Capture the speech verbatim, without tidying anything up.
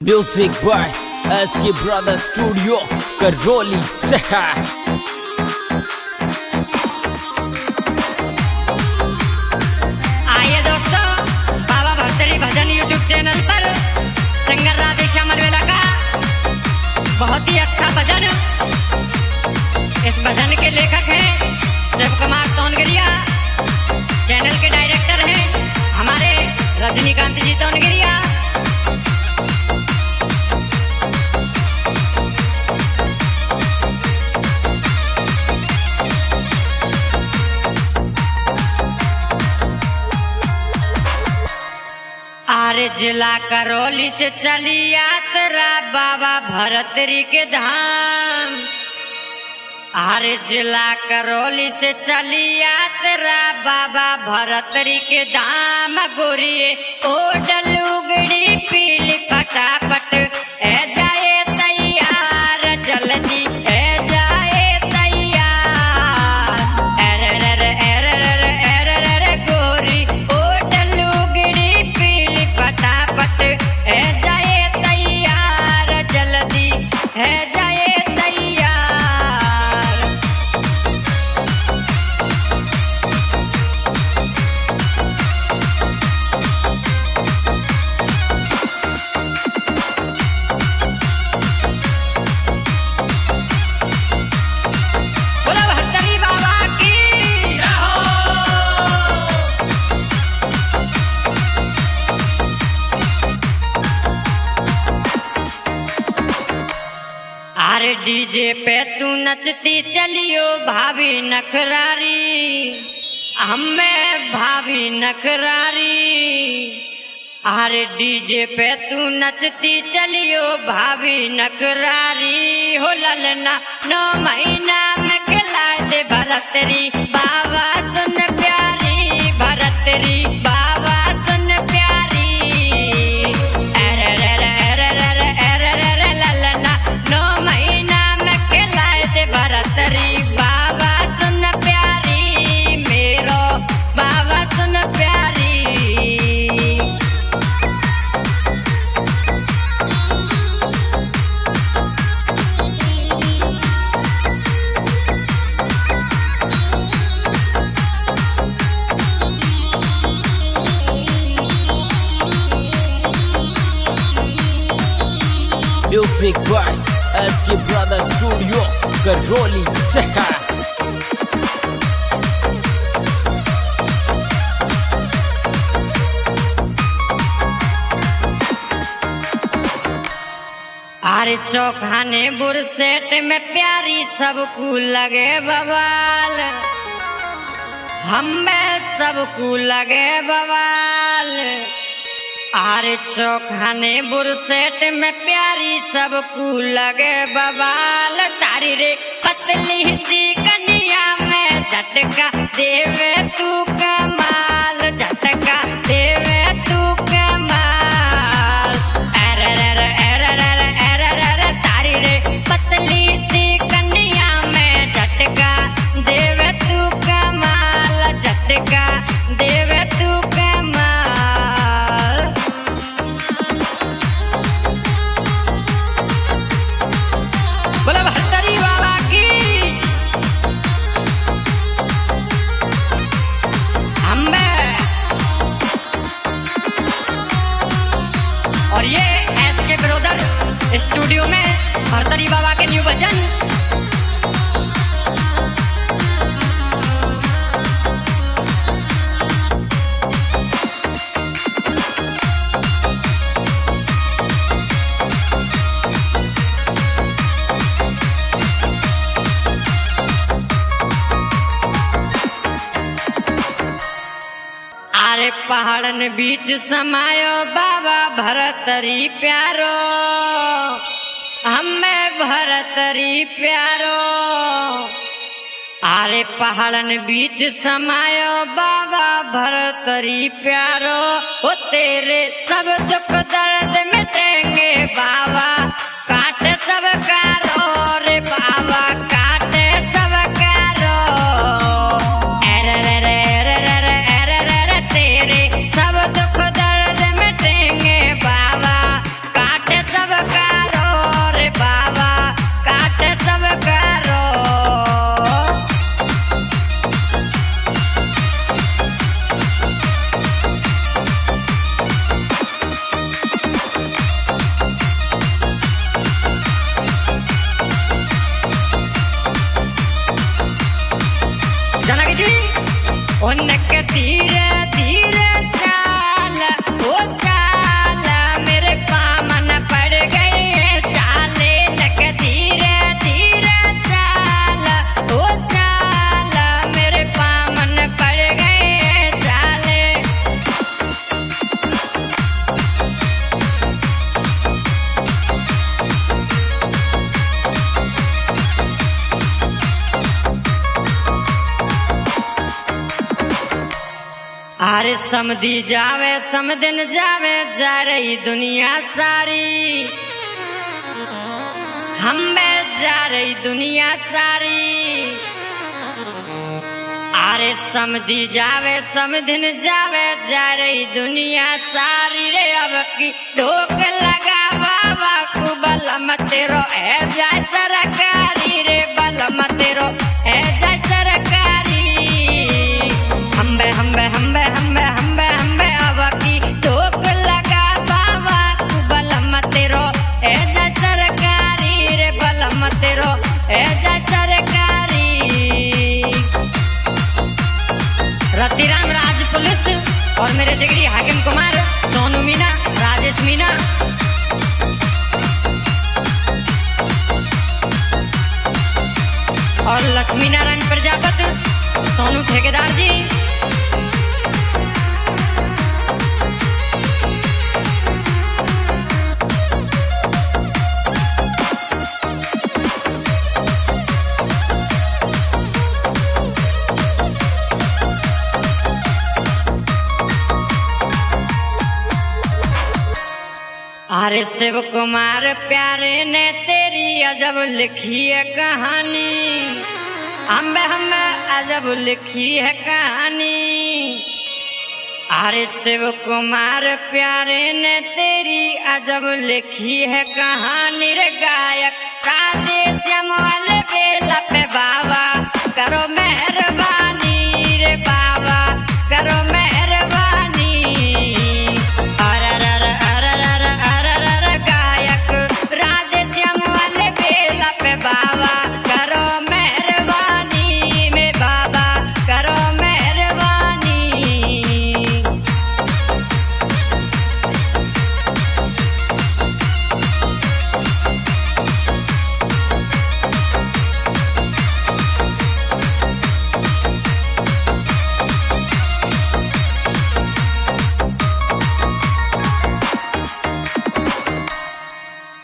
Music by S K Brother Studio Karoli Seha। आइए दोस्तों, बाबा भरतरी भजन यूट्यूब चैनल पर सिंगर राधे श्याम अलवेला का बहुत ही अच्छा भजन। इस भजन के लेखक हैं शिव कुमार तोनगिरिया, चैनल के डायरेक्टर हैं हमारे रजनीकांत जी तोनगिरिया। आरे जिला करौली से चली यात्रा बाबा भरतरी के धाम। आरे जिला करौली से चली यात्रा बाबा भरतरी के धाम। गोरिये ओ डलुगड़ी पीली फटाफट ए जाए तैयार, जल्दी ए जाए तैयार। अरे रे रे अरे रे रे अरे रे रे गोरी ओ डलुगड़ी पीली फटाफट ए जाए तैयार, जल्दी ए जाए तैयार। बोला भरतरी बाबा की जय हो। अरे डीजे पे तू नचती चलियो भाभी नखरारी, हमें भाभी नखरारी। अरे डीजे पे तू नचती चलियो भाभी नखरारी। हो ललना नौ महीना में खिला दे भरतरी बाबा सुन प्यारी, भरतरी बाबा सुन प्यारी। अरे रे रे अरे रे रे अरे रे रे ललना नौ महीना में खिला दे भरतरी बाबा सुन प्यारी, मेरो बाबा सुन प्यारी। Music by S K Brother Studio Karoli Seha। अरे चौखाने बुरसेट में प्यारी सबको लगे बवाल, हमें सबको लगे बवाल। अरे चौखाने बुरसेट में प्यारी सबको लगे बवाल। तारी रे पतली सी कनिया में झटका देवे तू कमाल, झटका देवे तू कमाल। अरे रे रे अरे रे रे अरे रे रे तारी रे पतली सी कनिया में झटका देवे तू कमाल, झटका देवे तू कमाल। बोला भरतरी बाबा की हमें। और ये एस के ब्रदर स्टूडियो में भरतरी बाबा के न्यू भजन। अरे पहाड़न बीच समायो बाबा भरतरी प्यारो, हमें भरतरी प्यारो। अरे पहाड़न बीच समायो बाबा भरतरी प्यारो। ओ तेरे सब दुख दर्द मिटेंगे बाबा, काटे सब कारो रे बाबा, काटे सब कारो। अरे रे रे रे रे रे अरे रे रे तेरे सब दुख दर्द मिटेंगे बाबा, काटे सब अरे समधी जावे समदिन जावे जा रही दुनिया सारी, हम में जा रही दुनिया सारी। अरे समधी जावे समदिन जावे जा रही दुनिया सारी रे। अब की ढोक लगा बाबा को बलम तेरो है जाय सरकारी रे, बलम तेरो है जाय सरकारी। हम्बे हम्बे हम्बे हम्बे हम्बे हम्बे अब की ढोक लगा बाबा को बलम तेरो है जाय सरकारी रे, बलम तेरो है जाय सरकारी। रतिराम राज पुलिस और मेरे जिगरी हाकिम कुमार, सोनू मीना, राजेश मीना। और लक्ष्मी नारायण प्रजापति, सोनू ठेकेदार जी। अरे शिव कुमार प्यारे ने तेरी अजब लिखी है कहानी, हम हम अजब लिखी है कहानी। अरे शिव कुमार प्यारे ने तेरी अजब लिखी है कहानी रे। गायक का देश वाले बेला पे बाबा करो